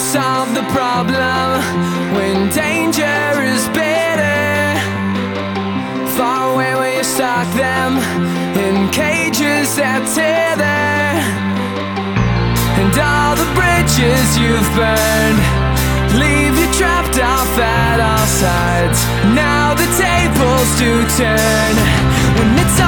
solve the problem when danger is bitter. Far away where you stock them in cages that tether. And all the bridges you've burned leave you trapped off at all sides. Now the tables do turn when it's